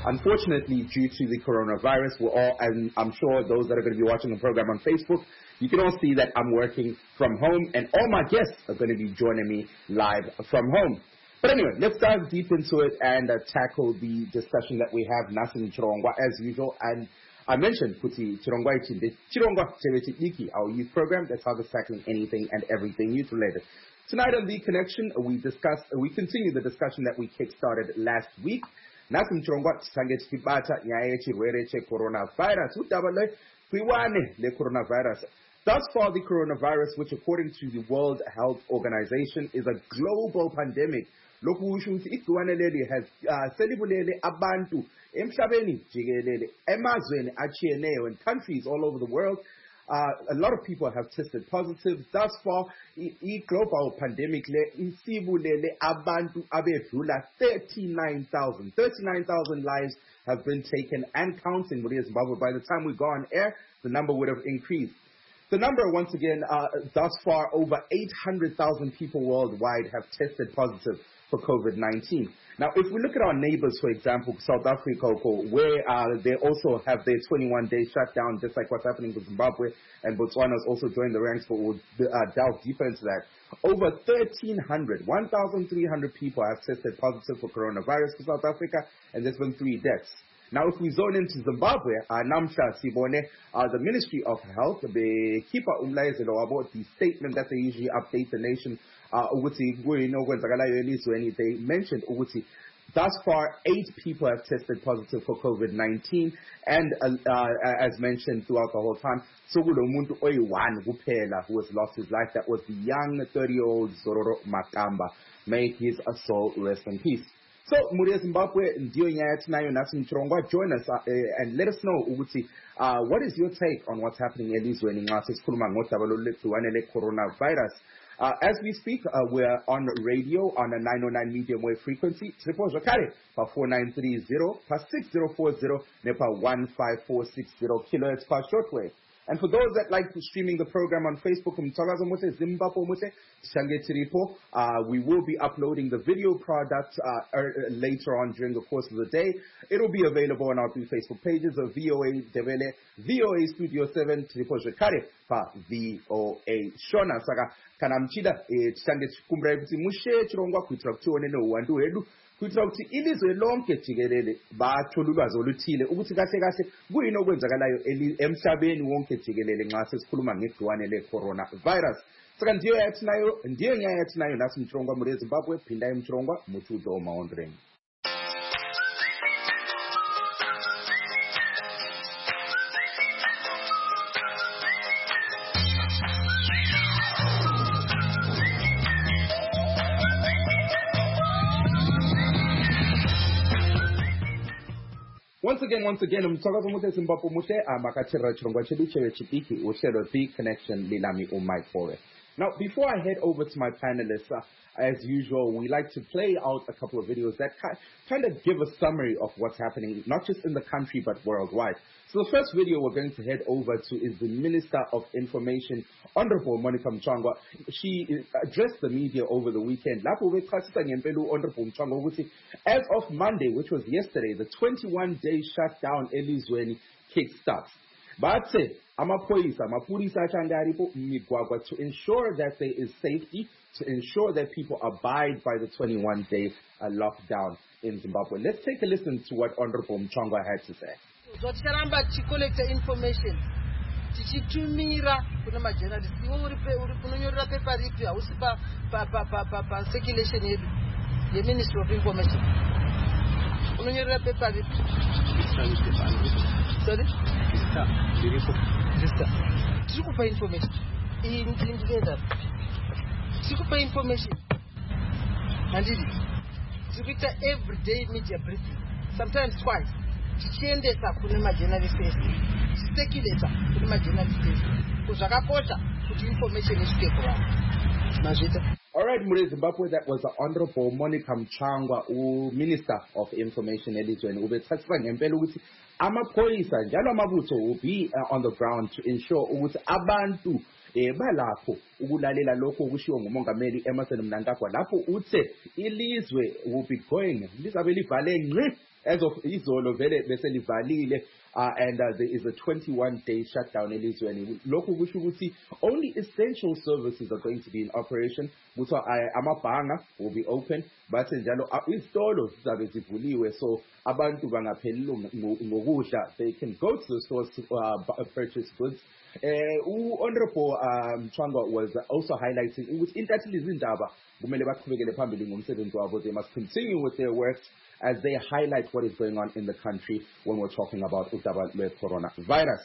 Unfortunately, due to the coronavirus, we're all, and I'm sure those that are going to be watching the program on Facebook, you can all see that I'm working from home, and all my guests are going to be joining me live from home. But anyway, let's dive deep into it and tackle the discussion that we have. Nasim Chirongwa, as usual, and I mentioned Kuti Chirongwa Ichinde, Chirongwa Iki, our youth program that's tackling anything and everything youth related. Tonight on The Connection, we continue the discussion that we kick-started last week. Nasim Chirongwa Sanget Kibata Nyaye Chirwere Che Coronavirus, Utabale, Piwane, the coronavirus. Thus far, the coronavirus, which according to the World Health Organization is a global pandemic, lokusho ukuthi igciwane leli has selibulele abantu emhlabeni jikelele emazweni achiyeneyo in countries all over the world. A lot of people have tested positive. Thus far, global pandemic isibulele abantu abedlula 39,000. 39,000 lives have been taken and counting. Zimbabwe. By the time we go on air, the number would have increased. The number, once again, thus far, over 800,000 people worldwide have tested positive for COVID-19. Now, if we look at our neighbors, for example, South Africa, where they also have their 21-day shutdown, just like what's happening with Zimbabwe, and Botswana has also joined the ranks, but we'll delve deeper into that. Over 1,300 people have tested positive for coronavirus for South Africa, and there's been 3 deaths. Now, if we zone into Zimbabwe, Namsha Sibone, the Ministry of Health, the Kipa Umlaezelo about the statement that they usually update the nation, they mentioned thus far 8 people have tested positive for COVID-19, and as mentioned throughout the whole time, Sogulomuntu Oiwan Gupela, who has lost his life. That was the young 30-year-old Zororo Makamba. May his soul rest in peace. So, Muria Zimbabwe, join us and let us know, what is your take on what's happening in Israel coronavirus? As we speak, we're on radio on a 909 medium wave frequency, triple Jakare, 4930, plus 6040, NEPA 15460 kilohertz per shortwave. And for those that like streaming the program on Facebook, we will be uploading the video product later on during the course of the day. It will be available on our 3 Facebook pages of VOA Devele, VOA Studio 7, Triple pa VOA Shona Saka Kanamchida, Kumbra Mushe Chirongwa Kuitraktuane no Wandu Edu. Kuitira ukuthi ilizwe lonke jikelele bathola ulwazi oluthile ukuthi kahle kahle kuyini okwenzakalayo emhlabeni wonke jikelele nxa sesikhuluma ngegciwane le-coronavirus. Saka ndiyo yathi nayo nasi Mchirongwa muri eZimbabwe, Phinda Mchirongwa muthudo maondreni. Once again, mthokoza umuhle Zimbabwe muhle amakatherera chirongwa chedu chipiki uhlelo The Connection lilami uMike Fore. Now, before I head over to my panelists, as usual, we like to play out a couple of videos that kind of give a summary of what's happening, not just in the country, but worldwide. So the first video we're going to head over to is the Minister of Information, Honorable Monica Mchangwa. She addressed the media over the weekend. As of Monday, which was yesterday, the 21-day shutdown elizweni kickstarts. But say, amaphoyisa achandaripo migwagwa to ensure that there is safety, to ensure that people abide by the 21-day lockdown in Zimbabwe. Let's take a listen to what Honorable Mchangwa had to say. Zoticharamba ticollecta information tichitumira kuna majournalist iwe unonyorera paper ripi hausi pa circulation yedu yeMinistry of Information unonyorera paper ripi. Sorry? Tikupa information. Tikupa information. And it is everyday media briefing. Sometimes twice. Tichiendesa kune majournalist tispekuleta kune majournalist kuzvakakosha kuti information isvike kuvanhu. Mazvita. All right, Muri Zimbabwe, that was the Honorable Monica Mchangwa, Minister of Information elizweni. Ubethathisa ngempela ukuthi amaphoyisa njalo amabutho will be on the ground to ensure ukuthi abantu balapho ukulalela lokho okushiwo ngumongameli Emmerson Mnangagwa lapho uthe ilizwe will be going lizabe livale ngqi as of izolo vele bese livalile and there is a 21-day shutdown elizweni. Lokhu kusho ukuthi only essential services are going to be in operation. Kuthiwa amabhanga will be open, but njalo izitolo zizabe zivuliwe, so abantu bangaphelelwa ngokudla, they can go to the stores to purchase goods. Honorable Mchwangwa was also highlighting ukuthi intatheli izindaba kumele baqhubekele phambili ngomsebenzi wabo. They must continue with their work as they highlight what is going on in the country when we're talking about udaba coronavirus.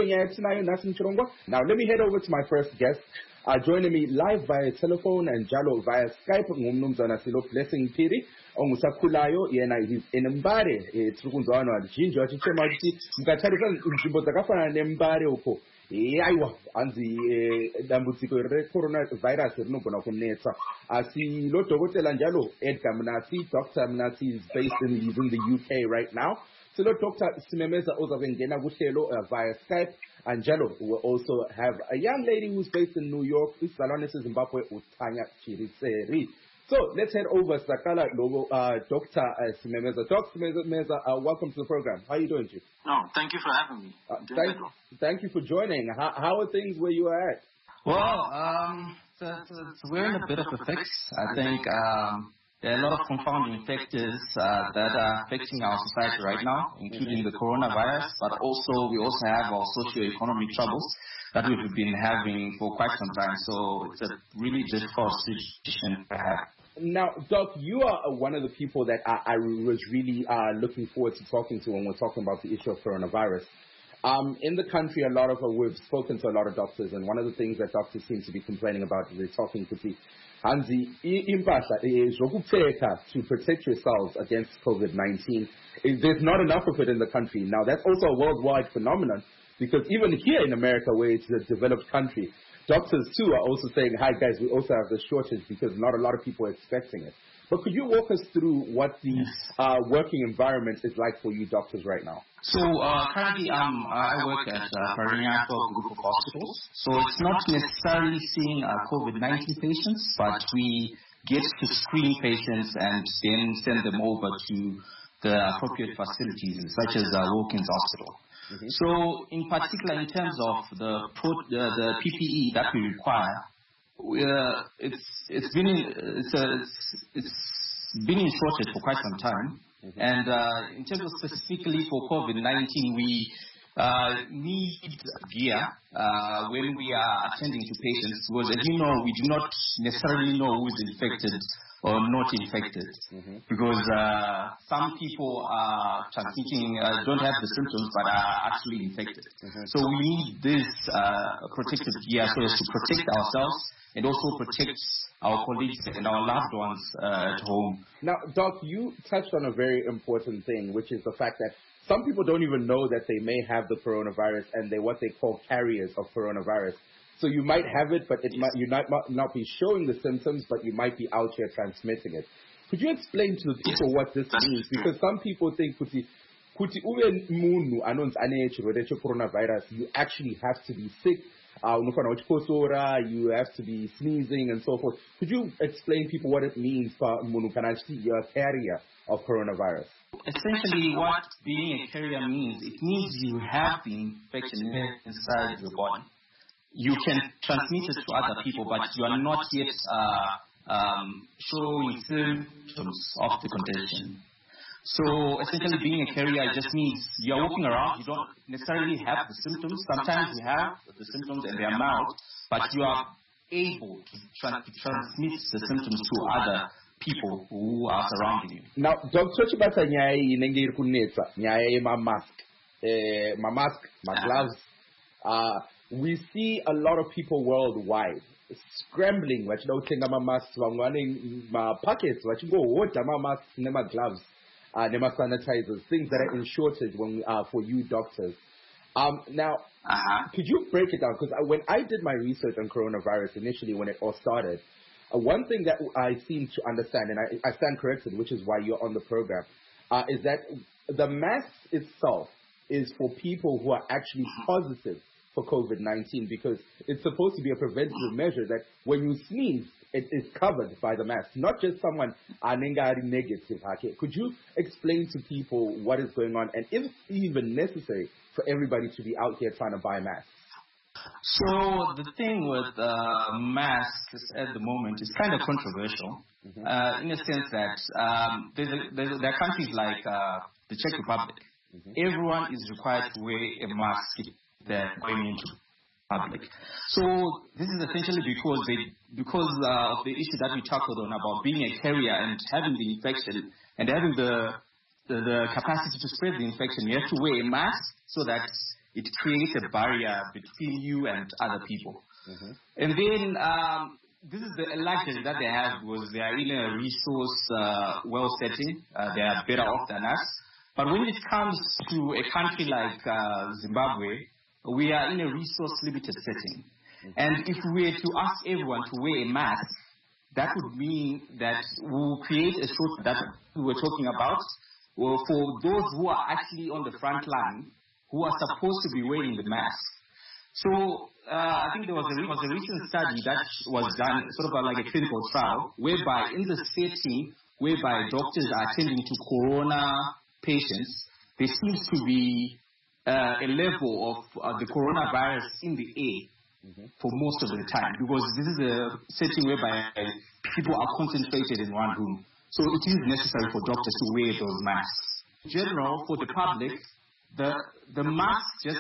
Now let me head over to my first guest. Joining me live via telephone and jalo via Skype ngumnumzana Silo Blessing Phiri ongusakhulayo yena is in Mbare trukunzwana jinjo achichema ukuthi mkatharisa nzimbo zakafana neMbare ukho ayiwa anzi dambutsiko coronavirus rinogona kunetsa asilo dokotela njalo Edgar Mnati. Dr. Mnati is based in the UK right now. So Dr. Simemeza ozabengena kuhlelo via Skype. And Jello will also have a young lady who's based in New York, Salone Zimbabwe, Utanya Chiriseri. So let's head over Sakala Logo, Dr. Simemeza. Dr. Simemeza, welcome to the program. How are you doing, Chief? No, thank you for having me. Thank you for joining. How are things where you are at? Well, we're in a bit of a fix. I think there are a lot of confounding factors that are affecting our society right now, including the coronavirus, but we also have our socio-economic troubles that we've been having for quite some time. So it's a really difficult situation to have. Now, Doc, you are one of the people that I was really looking forward to talking to when we're talking about the issue of coronavirus. In the country, we've spoken to a lot of doctors, and one of the things that doctors seem to be complaining about is they're talking to the Hanzi, impahla zokupfeka to protect yourselves against COVID-19. There's not enough of it in the country. Now, that's also a worldwide phenomenon because even here in America, where it's a developed country, doctors too are also saying, hi guys, we also have the shortage because not a lot of people are expecting it. But could you walk us through what the working environment is like for you doctors right now? So currently I work at Parinya for a group of hospitals. So it's not necessarily seeing COVID-19 patients, but we get to screen patients and then send them over to the appropriate facilities, such as Wilkins Hospital. Mm-hmm. So in particular, in terms of the PPE that we require, it's been in shortage for quite some time. Mm-hmm. And in terms of specifically for COVID-19, we need gear when we are attending to patients, because as you know, we do not necessarily know who is infected or not infected, mm-hmm. because some people are transmitting, don't have the symptoms but are actually infected. Mm-hmm. So we need this protective gear so as to protect ourselves and also protect our colleagues and our loved ones at home. Now, Doc, you touched on a very important thing, which is the fact that some people don't even know that they may have the coronavirus, and they're what they call carriers of coronavirus. So you might have it, but you might not be showing the symptoms, but you might be out here transmitting it. Could you explain to the people what this means? Because some people think, coronavirus, you actually have to be sick. You have to be sneezing and so forth. Could you explain people what it means for you're a carrier of coronavirus? Essentially, what being a carrier means, it means you have the infection inside your body. You can transmit it to other people, but you are not yet showing symptoms of the condition. So essentially being a carrier just means you're walking around, you don't necessarily have the symptoms. Sometimes you have the symptoms and they are mild, but you are able to transmit the symptoms to other people who are surrounding you. Now, Dr. Chibata nyaya inenge kunetsa nyaya ma mask, ma gloves. We see a lot of people worldwide scrambling, vachida ma masks, vamwe ma pockets, vachingo order ma masks nema gloves. Nema sanitizers, things that are in shortage for you doctors. Now, could you break it down? Because when I did my research on coronavirus initially, when it all started, one thing that I seem to understand, and I stand corrected, which is why you're on the program, is that the mask itself is for people who are actually positive for COVID-19, because it's supposed to be a preventative measure that when you sneeze, it is covered by the mask, not just someone negative. Could you explain to people what is going on and if even necessary for everybody to be out here trying to buy masks? So the thing with masks at the moment is kind of controversial, in a sense that there are countries like the Czech Republic. Everyone is required to wear a mask if they're going into public. So this is essentially because of the issue that we tackled on about being a carrier and having the infection and having the capacity to spread the infection. You have to wear a mask so that it creates a barrier between you and other people. And then this is the luxury that they have because they are in a resource well setting. They are better off than us. But when it comes to a country like Zimbabwe, we are in a resource-limited setting. And if we were to ask everyone to wear a mask, that would mean that we'll create a shortage that we were talking about for those who are actually on the front line, who are supposed to be wearing the mask. So I think there was a recent study that was done, sort of like a clinical trial, whereby in the setting whereby doctors are attending to corona patients, there seems to be a level of the coronavirus in the air for most of the time, because this is a setting whereby people are concentrated in one room. So it is necessary for doctors to wear those masks. In general, for the public, the mask just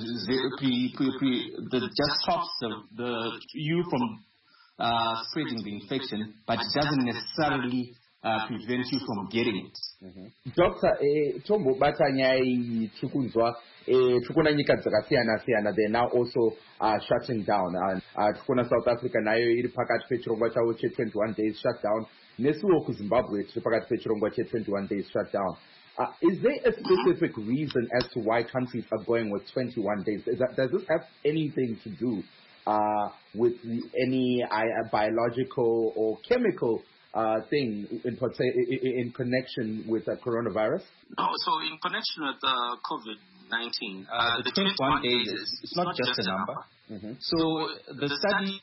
just stops you from spreading the infection, but it doesn't necessarily prevent you from getting it. Dr. Tombo Batanyai Chukunzwa, Chukuna nyika dzakasiyana, they're now also shutting down. Chukuna South Africa nayo iri pakati pechirongwa chavo 21 days shutdown. Nesuwo kuZimbabwe tiri pakati pechirongwa 21 days shutdown. Is there a specific reason as to why countries are going with 21 days? Does this have anything to do with any biological or chemical thing in connection with coronavirus? No, so in connection with COVID-19, the 21 days is not just a number. So the studies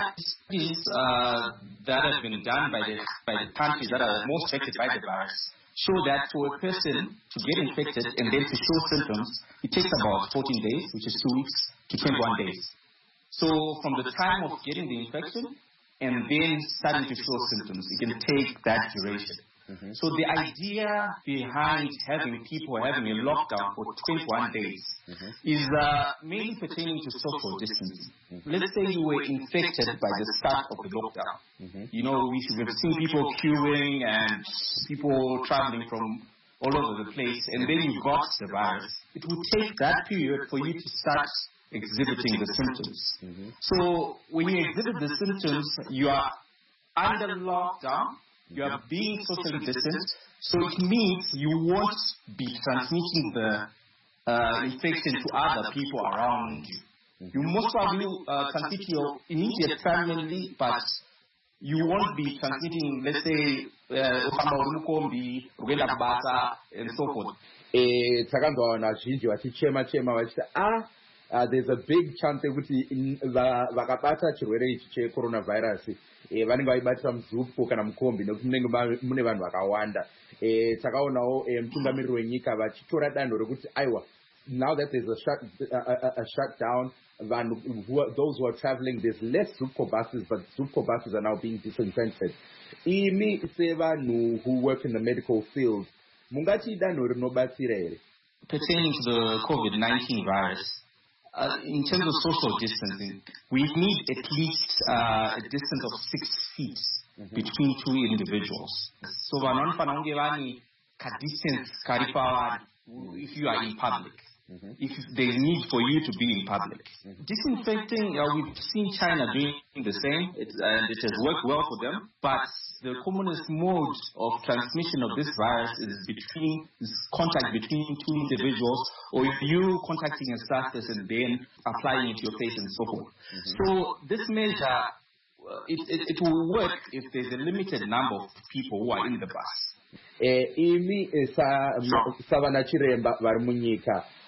that have been done by the countries that are most affected by the virus show that for a person to get infected and then to show symptoms, it takes about 14 days, which is 2 weeks, to 21 days. So from the time of getting the infection and then starting to show symptoms, it can take that duration. So the idea behind having people having a lockdown for 21 days is mainly pertaining to social distancing. Let's say you were infected by the start of the lockdown. You know, we should have seen people queuing and people traveling from all over the place, and then you got the virus. It would take that period for you to start exhibiting the symptoms. So when you exhibit the symptoms, you are under lockdown. You are being socially distant, so it means you won't be transmitting the infection to other people around you. You most probably transmit your immediate family, but you won't be transmitting, let's say, and so forth. There's a big chance that vakabata chirwere ichi checoronavirus vanenge vaibatira muzvupu kana mukombi nekuti munenge mune vanhu vakawanda. Takaonawo mutungamiriri wenyika vachitora danho rekuti aiwa, now that there's a shutdown, those who are traveling, there's less Zupco buses, but Zupco buses are now being disinfected. Imi sevanhu who work in the medical field, mungati danho rinobatsira here? Pertaining to the COVID-19 virus, in terms of social distancing, we need at least a distance of 6 feet between two individuals. So, distance if you are in public, if there is need for you to be in public. Disinfecting, we've seen China doing the same, and it has worked well for them, but the commonest mode of transmission of this virus is contact between two individuals, or you contacting a surface and then applying it to your face and so forth. So this measure, it will work if there's a limited number of people who are in the bus. Imi savana chiremba vari munyika,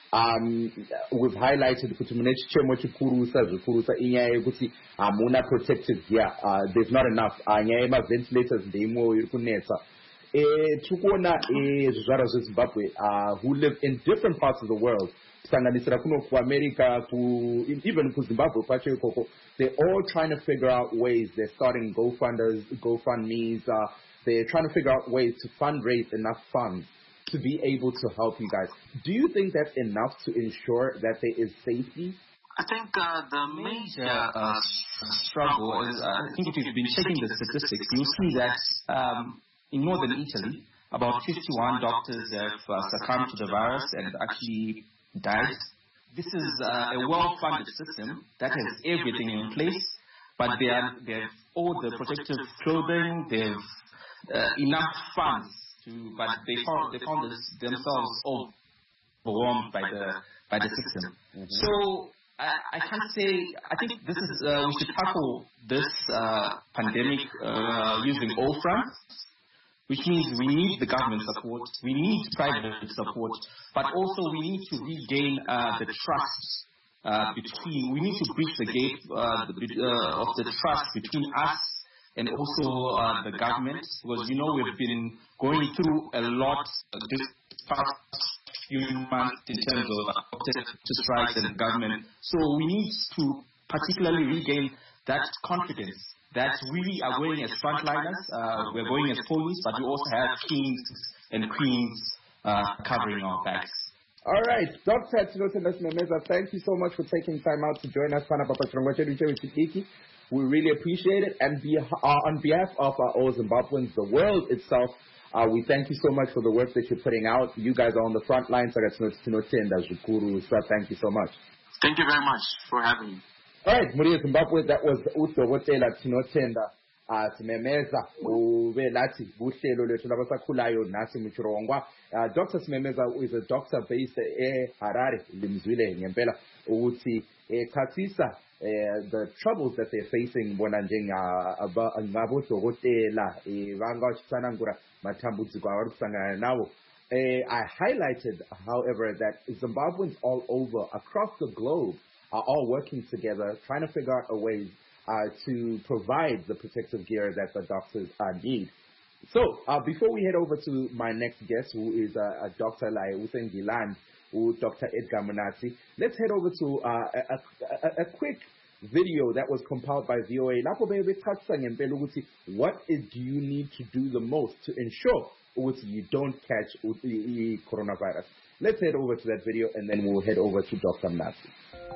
we've highlighted kuti mune chichemo chikurusa inyaya yekuti hamuna protective gear. There's not enough. Nyaya yemaventilators ndeimwewo iri kunetsa. Tiri kuona zvizvarwa zvezimbabwe who live in different parts of the world, kusanganisira kuno kuamerica, even kuzimbabwe kwacho ikoko. They're all trying to figure out ways. They're starting GoFundMes. They're trying to figure out ways to fundraise enough funds to be able to help you guys. Do you think that's enough to ensure that there is safety? I think the major struggle is, I think if you've been checking the statistics, you'll see that in northern Italy, about 51 doctors have succumbed to the virus and actually died. This is a well-funded system that has everything in place, but they have all the protective clothing, they have enough funds, but they found themselves overwhelmed by the system. Mm-hmm. So I can't say. I think this is we should tackle this pandemic using all fronts, which means we need the government support, we need private support, but also we need to regain the trust between. We need to bridge the gap of the trust between us and also the government, because we've been going through a lot this past few months in terms of strikes and government. So we need to particularly regain that confidence that we are going as frontliners, we're going as police, but we also have kings and queens covering our backs. All right, Dr. Tinotenda Simemeza, thank you so much for taking time out to join us. We really appreciate it. And on behalf of all Zimbabweans, the world itself, we thank you so much for the work that you're putting out. You guys are on the front line. So thank you so much. Thank you very much for having me. All right, Muria Zimbabwe, that was Udokotela Tinotenda Simemeza uvelathi buhlelo lethu labasakhulayo nasi muchirongwa. Dr. Simemeza is a doctor based eHarare, limzwile ngempela ukuthi chathisa the troubles that they're facing bona ngabodokotela bangachitsanangura matambudziko avari kusangana nawo. I highlighted, however, that Zimbabweans all over across the globe are all working together, trying to figure out a way to provide the protective gear that the doctors need. So, before we head over to my next guest, who is a doctor like Usengiland, who Dr. Edgar Mnatsi, let's head over to a quick video that was compiled by VOA. What do you need to do the most to ensure you don't catch the coronavirus? Let's head over to that video, and then we'll head over to Dr. Mnatsi.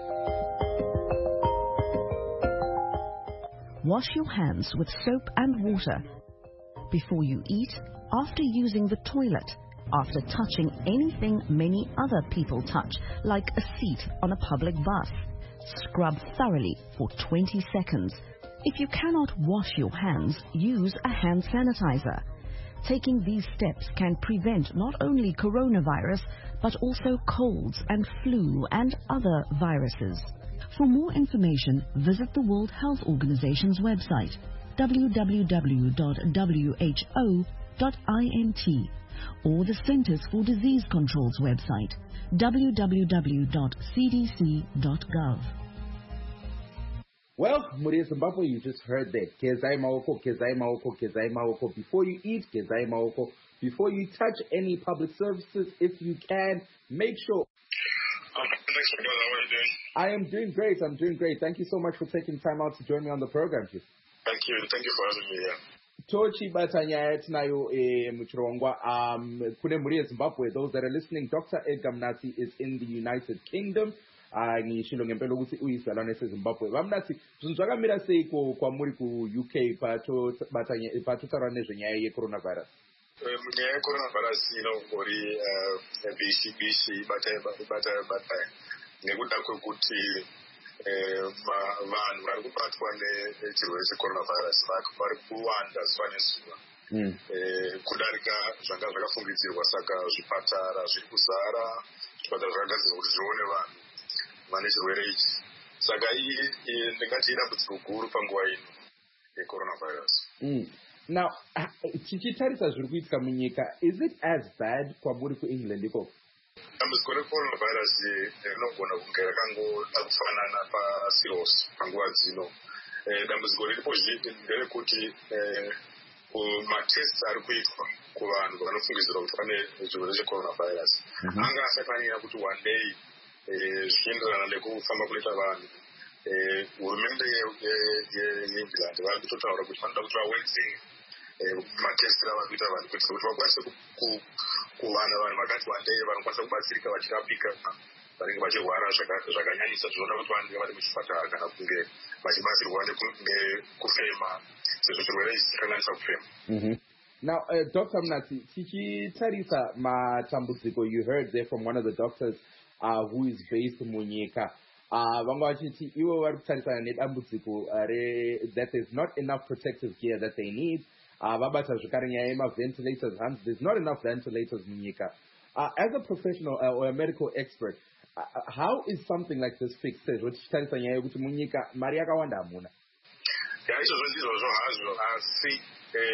Wash your hands with soap and water before you eat, after using the toilet, after touching anything many other people touch, like a seat on a public bus. Scrub thoroughly for 20 seconds. If you cannot wash your hands, use a hand sanitizer. Taking these steps can prevent not only coronavirus, but also colds and flu and other viruses. For more information, visit the World Health Organization's website, www.who.int, or the Centers for Disease Control's website, www.cdc.gov. Well, Muria Zimbabwe, you just heard that. Gezai maoko, gezai maoko, gezai maoko. Before you eat, gezai maoko. Before you touch any public services, if you can, make sure. Thanks for brother. How are you doing? I am doing great. I'm doing great. Thank you so much for taking time out to join me on the program, Chief. Thank you. Thank you for having me here. Tochi batanya tinayo muchirongwa kune Muria Zimbabwe. Those that are listening, Dr. Edgar Mnatsi is in the United Kingdom. Ngishilo ngempela ukuthi uyizalwane seZimbabwe. Bamnathi zvinzvakamira sei kwamuri ku UK patotara nezvenyaya yeCoronavirus? Munyaya yeCoronavirus uri BC bata nekuda kwekuti vanhu vari kubatwa nechirwere cheCoronavirus vari kuwanda zuva nezuva kudarika zvanga zvakafungidzirwa. Saka zvipatara zviri kuzara, zvipatara zvakagadzirwa kuti zvione vanhu vane chirwere ichi. Saka iyi ndingati idambudziko guru panguva ino yeCoronavirus. Now, tichitarisa zviri kuitika munyika, is it as bad kwamuri kuEngland ikoko? dambudziko recoronavirus rinogona kunge rakangoda kufanana pasi rose panguva dzino. Dambudziko riripo nderekuti matest ari kuitwa kuvanhu vanofungidzirwa kuti vane chirwere checoronavirus anga asakanyanya kuti one day zvichienderana nekufamba kunoita vanhu. Hurumende yeengland vari kutotaura kuti vanoda kuti vawedzere matest avari kuita vanhu kuitira kuti vakwanise kuwana vanhu vakati one day vanokwanisa kubatsirika vachirapika vanenge vachirwara zvakanyanyisa zvinoda kuti vanenge vari muchipatara kana kunge vachibatsirwa nekufema sezvo chirwere ichi chikanganisa kufema. Now, Dr. Mnatsi, tichitarisa matambudziko, you heard there from one of the doctors who is based in Munyika. Vanga vachiti ivo vari kutarisana nedambudziko that there's not enough protective gear that they need. Vabata zvakare nyaya yema-ventilators, there's not enough ventilators munyika. As a professional or a medical expert, how is something like this fixed? Tichitarisa nyaya yekuti munyika mari yakawanda hamuna. Izvozvo ndizvozvo hazvo, asi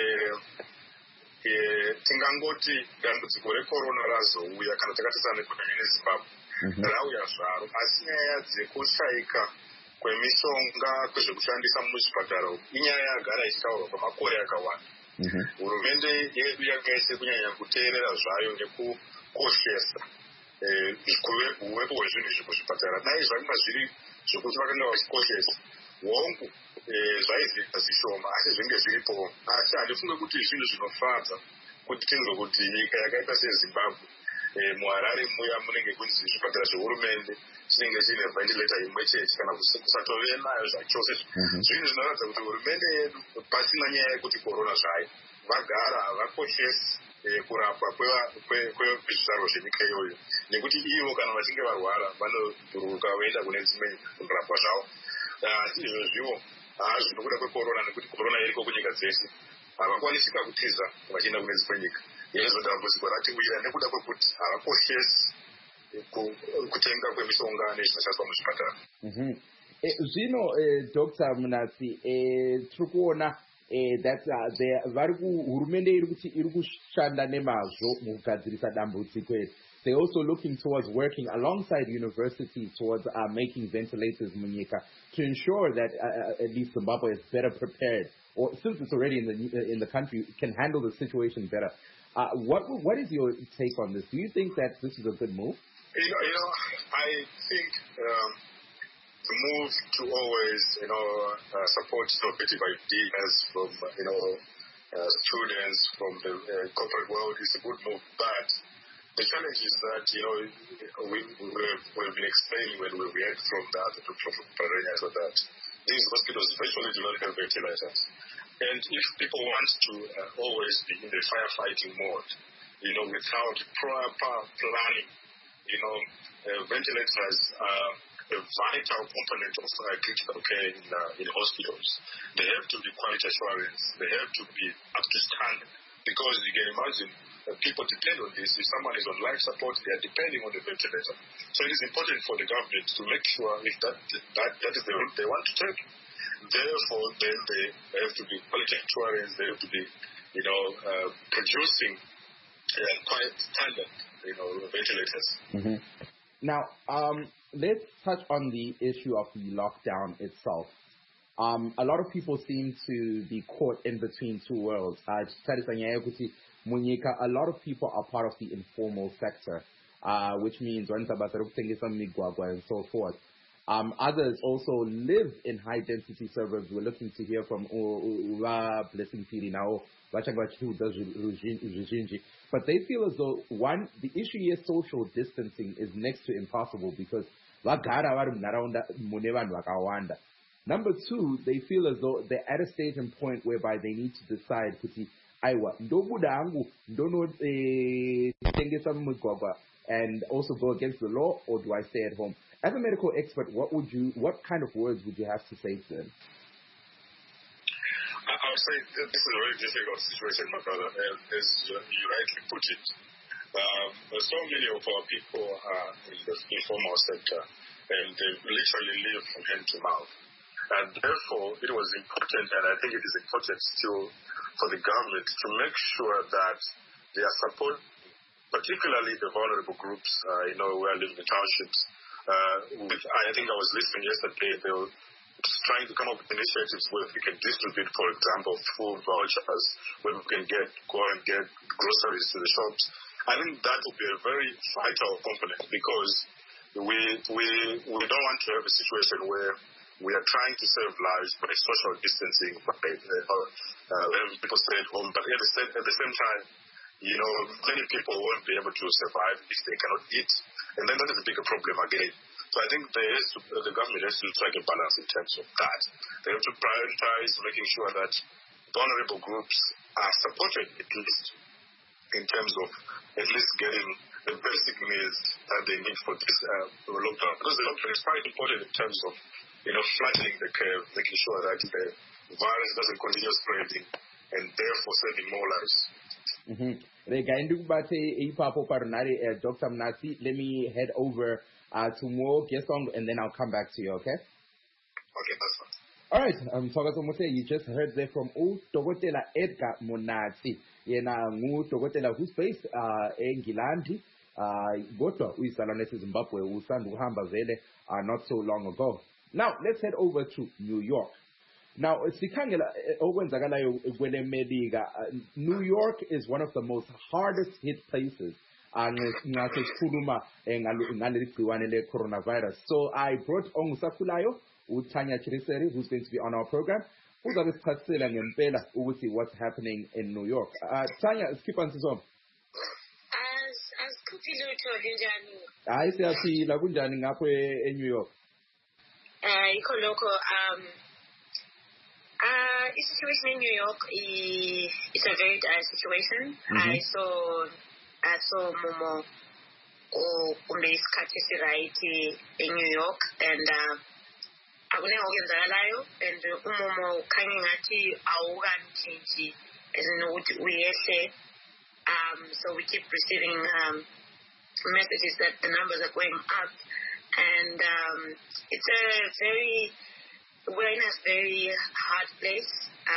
tingangoti dambudziko recorona razouya kana takatarisa nekudanya neZimbabwe rauya zvaro, asi nyaya dzekushaika kwemishonga kwezvekushandisa muzvipatara inyaya yagara ichitaurwa kwamakore akawanda. Hurumende yedu yakaise kunyanya kuteerera zvayo nekukoshesa uvepo hwezvinhu izvi muzvipatara. Dai zvanga zviri zvokuti vakanga vachikoshesa hongu zvaizoita zvishoma, asi zvinge zviripo. Asi handifunge kuti zvinhu zvinofadza kuti tinzwe kuti nyika yakaita seZimbabwe muHarare muya munenge kunzi zvipatara zvehurumende chinenge chiine ventilator imwe chete kana kusatove nayo zvachose. Zvinhu zvinoratidza kuti hurumende yedu pasina nyaya yekuti korona zvayo vagara havakoshesi kurapwa kwezvizvarwa zvenyika iyoyo, nekuti ivo kana vachinge varwara vanobhururuka voenda kune dzimwe kurapwa zvavo. Asi izvozviwo zvinokuda kwekorona, nekuti korona iriko kunyika dzese havakwanisika kutiza vachienda kune dzimwe nyika. Izvo dambudziko ratiwira nekuda kwekuti havakoshesi kutenga kwemishonga nezvinoshandiswa muzvipatara. Zvino Dr. Mnatsi, tiri kuona that hurumende iri kushanda nemazvo mukugadzirisa dambudziko iri. They're also looking towards working alongside universities towards making ventilators munyika to ensure that at least Zimbabwe is better prepared, or since it's already in the country, can handle the situation better. What is your take on this? Do you think that this is a good move? I think the move to always, support innovative ideas from, students from the corporate world is a good move. But the challenge is that, we've been explaining when we read from the other Parania so that these hospitals virtually do not have ventilators. And if people want to always be in the firefighting mode, without proper planning, ventilators are a vital component of critical care in hospitals. They have to be quality assurance. They have to be up to standard. Because you can imagine people depend on this. If someone is on life support, they are depending on the ventilator. So it is important for the government to make sure if that is the route they want to take. Therefore, then they have to be quality assurance. They have to be, producing quite standard, ventilators. Now, let's touch on the issue of the lockdown itself. A lot of people seem to be caught in between two worlds. A lot of people are part of the informal sector, which means and so forth. Others also live in high-density suburbs. We're looking to hear from Blessing Piri now, but they feel as though, one, the issue here, social distancing, is next to impossible because number two, they feel as though they're at a stage and point whereby they need to decide, and also go against the law, or do I stay at home? As a medical expert, what kind of words would you have to say to them? I would say this is a very difficult situation, my brother, as you rightly put it. So many of our people are in the informal sector, and they literally live from hand to mouth. And therefore, it was important, and I think it is important still for the government to make sure that they are supporting particularly the vulnerable groups, who are living in townships. I think I was listening yesterday, they were trying to come up with initiatives where we can distribute, for example, food vouchers, where we can go and get groceries to the shops. I think that would be a very vital component, because we don't want to have a situation where we are trying to save lives by social distancing, by having people stay at home, but at the same time, many people won't be able to survive if they cannot eat, and then that is a bigger problem again. So I think the government has to strike a balance in terms of that. They have to prioritize making sure that vulnerable groups are supported, at least in terms of at least getting the basic needs that they need for this lockdown. Because the lockdown is quite important in terms of flattening the curve, making sure that the virus doesn't continue spreading, and therefore saving more lives. Dr. Mnathi, let me head over to more guest on, and then I'll come back to you, okay? Okay, that's fine. All right, Thokoza Motse, you just heard there from Dr. Edgar Mnathi. Yena Dr. who's based in Gilandi, kodwa uyizalwane eZimbabwe, usanda ukuhamba vele not so long ago. Now, let's head over to New York. Now, New York is one of the most hardest hit places coronavirus. So I brought Ongusakulayo, Tanya Chiriseri, who's going to be on our program, who's what's happening in New York. Tanya, skip on to I see in New York. The situation in New York is a very dire situation. I saw Momo in New York, and and Momo so we keep receiving messages that the numbers are going up, and we're in a very hard place,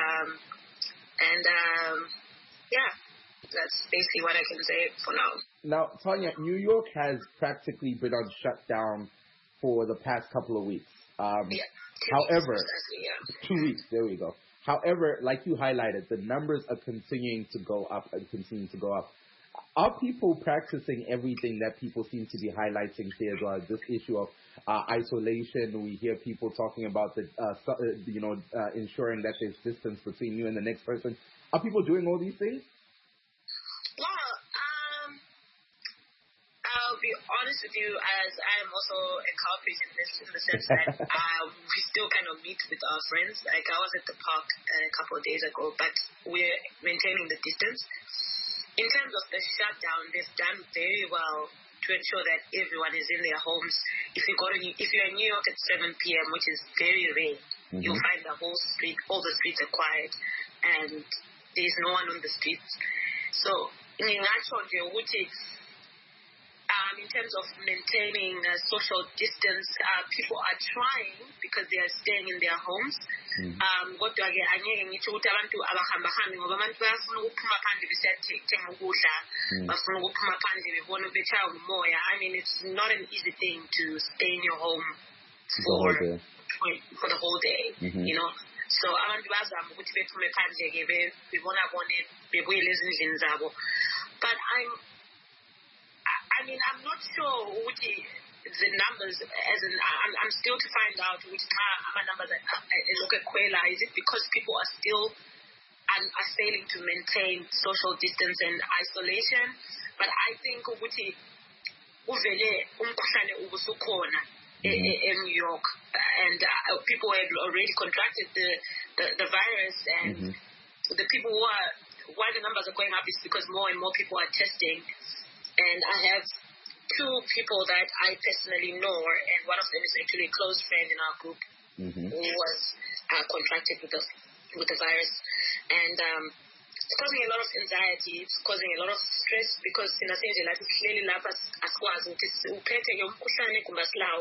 that's basically what I can say for now. Now, Tanya, New York has practically been on shutdown for the past couple of weeks. However, 2 weeks, there we go. However, like you highlighted, the numbers are continuing to go up and continuing to go up. Are people practicing everything that people seem to be highlighting here as well? This issue of isolation, we hear people talking about ensuring that there's distance between you and the next person. Are people doing all these things? Well, I'll be honest with you, as I'm also a culprit in the sense that we still kind of meet with our friends. Like, I was at the park a couple of days ago, but we're maintaining the distance. In terms of the shutdown, they've done very well to ensure that everyone is in their homes. If you're in New York at 7 p.m., which is very rare, you'll find all the streets are quiet, and there's no one on the streets. So, in terms of maintaining social distance, people are trying because they are staying in their homes. Kodwa ke angeke ngithi ukuthi abantu abahambahambi ngoba abantu bayafuna ukuphuma phandle besiyathenga ukudla, bafuna ukuphuma phandle bebona betshaya umoya. I mean, it's not an easy thing to stay in your home for the whole day, So abantu bazama ukuthi bephume phandle ke bebona bebuyele ezindlini zabo. But I'm not sure the numbers, I'm still to find out which our numbers look at Kwela. Is it because people are still failing to maintain social distance and isolation? But I think in New York, and people have already contracted the virus, and the people why the numbers are going up is because more and more people are testing. And I have 2 people that I personally know, and one of them is actually a close friend in our group who was contracted with the virus. And it's causing a lot of anxiety, it's causing a lot of stress, because you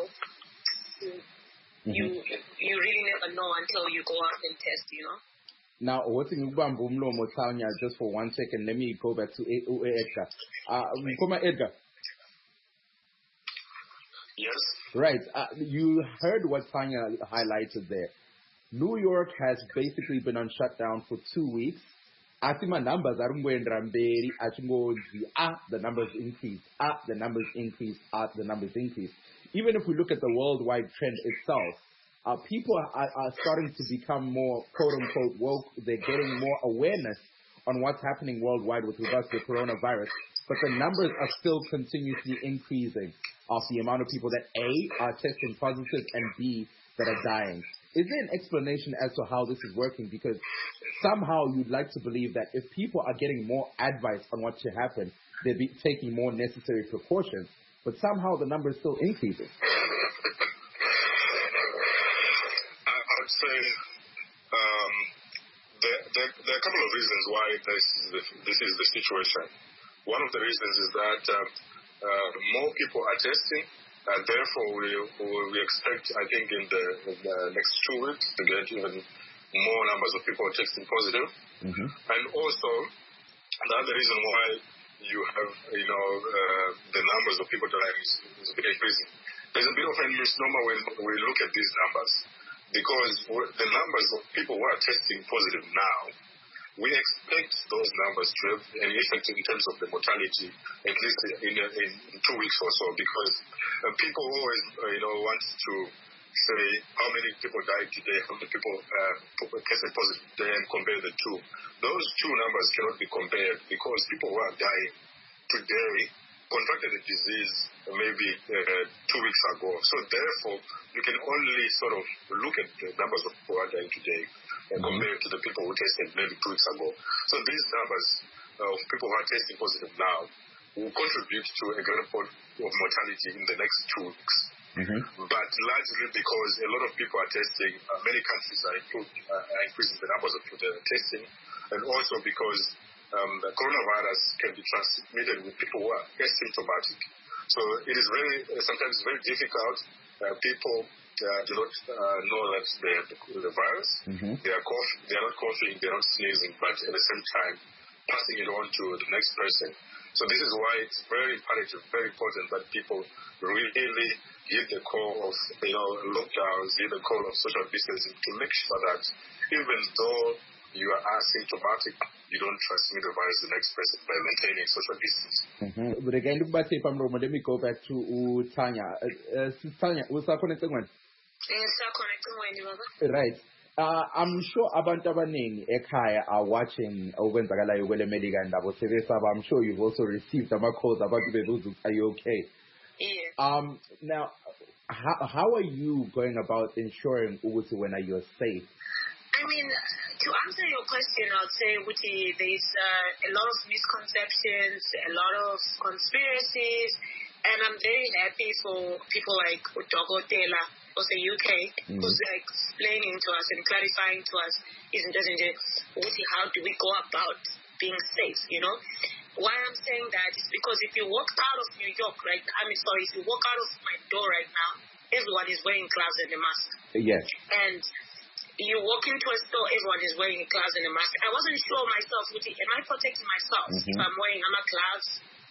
really never know until you go out and test, Now, what's in Ubambo Mlomo Tanya, just for 1 second, let me go back to Edgar. Edgar. Yes. Right. You heard what Tanya highlighted there. New York has basically been on shutdown for 2 weeks. My numbers are going Ramberi, the numbers increase, the numbers increase, the numbers increase. Even if we look at the worldwide trend itself, people are starting to become more quote-unquote woke. They're getting more awareness on what's happening worldwide with regards to the coronavirus. But the numbers are still continuously increasing of the amount of people that A, are testing positive, and B, that are dying. Is there an explanation as to how this is working? Because somehow you'd like to believe that if people are getting more advice on what should happen, they'd be taking more necessary precautions. But somehow the number is still increasing. Say there are a couple of reasons why this is the situation. One of the reasons is that more people are testing, and therefore we expect, I think, in the next 2 weeks to get even more numbers of people testing positive. Mm-hmm. And also, the other reason why you have, the numbers of people dying is increasing. There's a bit of a misnomer when we look at these numbers. Because the numbers of people who are testing positive now, we expect those numbers to have an effect in terms of the mortality, at least in 2 weeks or so. Because people always, want to say how many people died today, how many people tested positive today, and compare the two. Those two numbers cannot be compared because people who are dying today contracted a disease maybe 2 weeks ago. So therefore, you can only sort of look at the numbers of people who are dying today and compare it to the people who tested maybe 2 weeks ago. So these numbers of people who are testing positive now will contribute to a greater point of mortality in the next 2 weeks. Mm-hmm. But largely because a lot of people are testing, many countries are increasing the numbers of people that are testing, and also because the coronavirus can be transmitted with people who are asymptomatic. So it is sometimes very difficult. People do not know that they have the virus. Mm-hmm. They are not coughing, they are not sneezing, but at the same time passing it on to the next person. So this is why it's very imperative, very important that people really heed the call of lockdowns, heed the call of social distancing to make sure that even though you are asymptomatic, you don't transmit the virus to the next person by maintaining social distance. Mm-hmm. But again, let me go back to Tanya. Tanya, what's connecting one? Right. I'm sure abantu abaningi ekhaya are watching okwenzakalayo kwele medical ndaba sebesaba. I'm sure you've also received some calls about people. Are you okay? Yeah. Now, how are you going about ensuring when you're safe? I mean, to answer your question, I'll say there's a lot of misconceptions, a lot of conspiracies, and I'm very happy for people like Dogo Taylor of the UK, who's explaining to us and clarifying to us, how do we go about being safe, Why I'm saying that is because if you walk out of New York if you walk out of my door right now, everyone is wearing gloves and a mask. Yes. And you walk into a store, everyone is wearing gloves and a mask. I wasn't sure myself, am I protecting myself if I'm wearing gloves?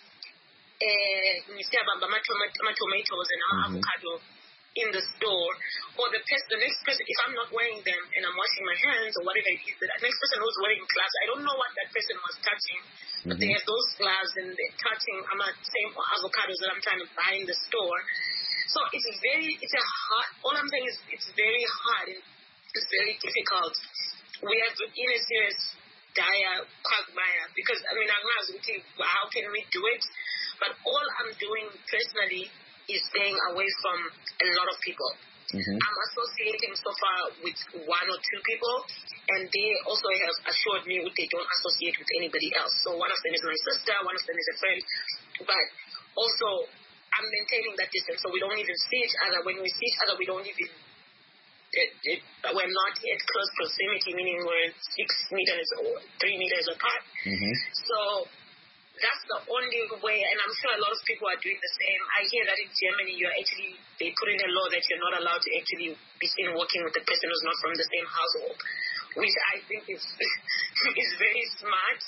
Tomatoes and avocado in the store, or the next person, if I'm not wearing them and I'm washing my hands or whatever it is, the next person who's wearing gloves, I don't know what that person was touching, but they have those gloves and they're touching same avocados that I'm trying to buy in the store. So all I'm saying is it's very hard and it's very difficult. We have in a serious dire quagmire because how can we do it? But all I'm doing personally is staying away from a lot of people. Mm-hmm. I'm associating so far with 1 or 2 people, and they also have assured me they don't associate with anybody else. So one of them is my sister, one of them is a friend, but also I'm maintaining that distance so we don't even see each other. When we see each other, we don't even we're not at close proximity, meaning we're 6 meters or 3 meters apart. Mm-hmm. So that's the only way, and I'm sure a lot of people are doing the same. I hear that in Germany, they put in a law that you're not allowed to actually be seen working with a person who's not from the same household. which I think is is very smart.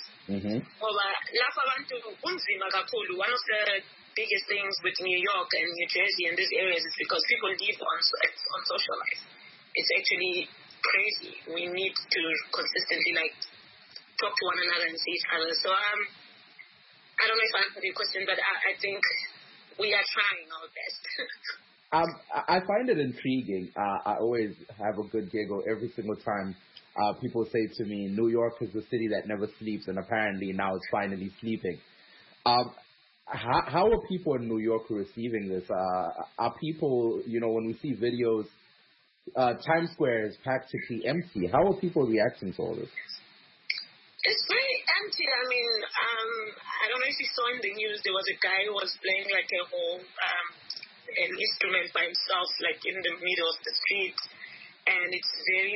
One of the biggest things with New York and New Jersey and these areas is because people live on social life. It's actually crazy. We need to consistently talk to one another and see each other. So I don't know if I answered your question, but I think we are trying our best. I find it intriguing. I always have a good giggle every single time people say to me, New York is the city that never sleeps, and apparently now it's finally sleeping. How are people in New York receiving this? Are people, when we see videos, Times Square is practically empty. How are people reacting to all this? It's very empty. I mean, I don't know if you saw in the news, there was a guy who was playing a whole an instrument by himself, in the middle of the street. And it's very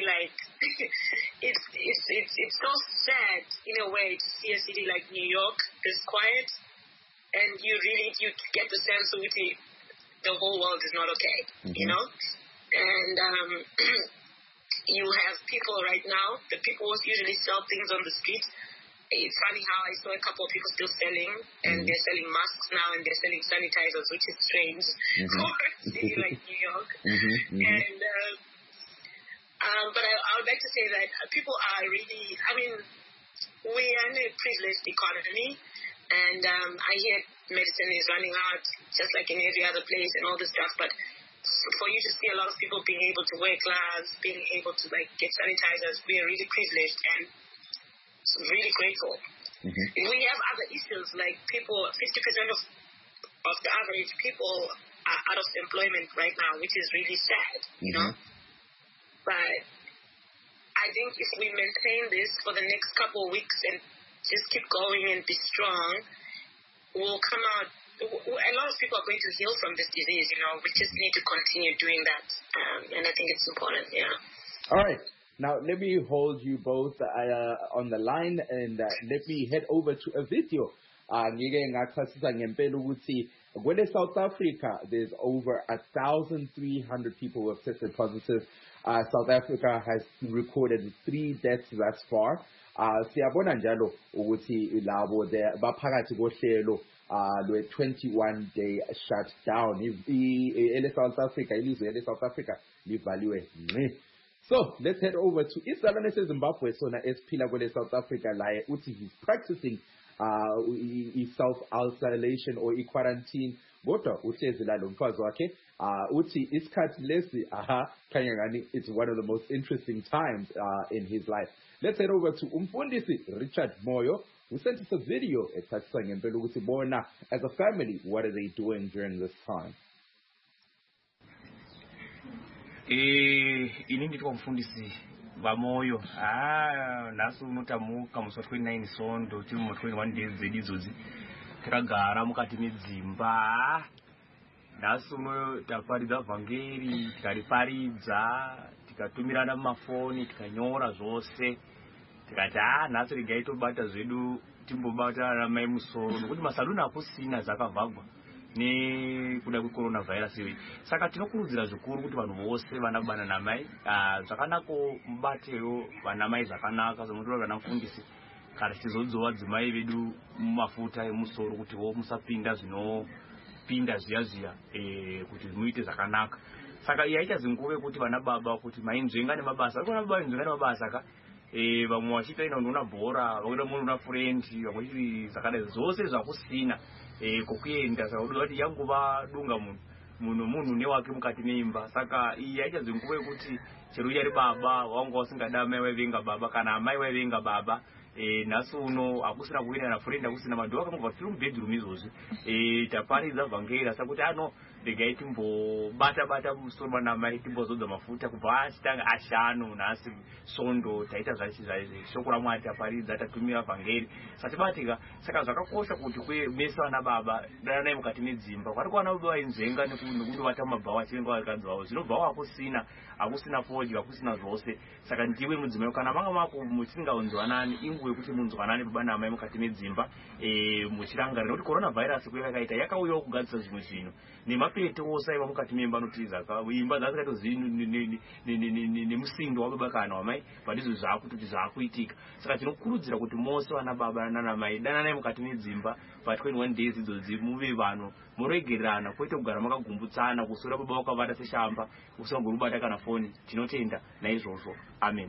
it's so sad in a way to see a city like New York this quiet, and you get the sense that the whole world is not okay, and you have people right now, the people who usually sell things on the street. It's funny how I saw a couple of people still selling, and they're selling masks now, and they're selling sanitizers, which is strange for a city like New York. And but I would like to say that people are really, we are in a privileged economy, and I hear medicine is running out just like in every other place and all this stuff, but for you to see a lot of people being able to wear gloves, being able to get sanitizers, we are really privileged and really grateful. We have other issues like people, 50% of the average people are out of employment right now, which is really sad, But I think if we maintain this for the next couple of weeks and just keep going and be strong, we'll come out. A lot of people are going to heal from this disease, We just need to continue doing that, and I think it's important, All right. Now, let me hold you both on the line, and let me head over to a video. When South Africa, there's over 1,300 people who have tested positive. South Africa has recorded 3 deaths thus far. Siyabona njalo ukuthi labo baphakathi kohlelo the 21-day shutdown. South Africa, ilizwe South Africa livaliwe ngci. So let's head over to Isalane Zimbabwe. Sona esiphila kwele South Africa laye uthi he's practicing self-isolation or quarantine. Kodwa uhlezi la lo mfazi wakhe uthi isikhathi lesi khanya ngani it's one of the most interesting times in his life. Let's head over to Umfundisi Richard Moyo, who sent us a video echasisa ngempela ukuthi bona as a family, what are they doing during this time? Ini nditwa Mfundisi Vamoyo. Nasu mutamuka musi 29 Sondo tiri mu 21 days dzedizodzi takagara mukati medzimba. Nasu taparidza vhangeri, tikariparidza, tikatumirana mumafoni, tikanyora zvose. Tikati nasu regai tobata zvedu timbobatana mai musoro nokuti masaluni akusina zakavhagwa nekuda kwecoronavirus iyi. Saka tinokurudzira zvikuru kuti vanhu vose vanabana namai zvakanako mubatewo vanamai zvakanaka semutori vana Mufundisi kana tichizodzova dzimai vedu mumafuta emusoro kuti musapinda zvinopinda zviya kuti muite zvakanaka. Saka iyi haichazi nguva yekuti vana baba kuti mainzvenga nemabasa vana baba vainzvenga nemabasa ka vamwe vachiita unoona bhora, vamwe unoona furendi, vamwe chiri zvakadai zvose zvakusina kokuenda. Saka unoda kuti yanguva dunga munhu newake mukati meimba. Saka iyi haichazi nguva yekuti chero unyari baba wanga usingada mai waivenga baba kana mai waivenga baba. Nhasi uno hakusina kuenda nafurendi, hakusina madhu akangobva tiri mubedroom izvozvi taparidza vhangeri. Saka kuti regai timbobata musoro vanamai timbozodza mafuta kubva achitanga 5 nhasi Sondo taita shoko raMwari taparidza tatumira vhangeri satibatika. Saka zvakakosha kuti mese vana baba danai mukati medzimba kwari kwana baba vainzvenga nekundovata mumabhawa achivenga vakadzi vavo zvinobvawo hakusina fodya, hakusina zvose. Saka ndiwe mudzimai kana manga mako muchisingaonzwanani wekuti munzwanane baba namai mukati medzimba muchirangarira kuti coronavirus kwayakaita yakauyawo kugadzisa zvimwe zvinhu nemapeto osaiva mukati memba notiza imba dzasingatozivi nemusindo wababa kana wamai pandizvo zvakutoti zvaakuitika. Saka tinokurudzira kuti mose vana baba nanamai dananai mukati medzimba pa21 days idzodzi muve vanhu muregererana kwete kugara makagumbutsana kusura baba wakavata seshamba usangorubata kana foni. Tinotenda naizvozvo. Amen.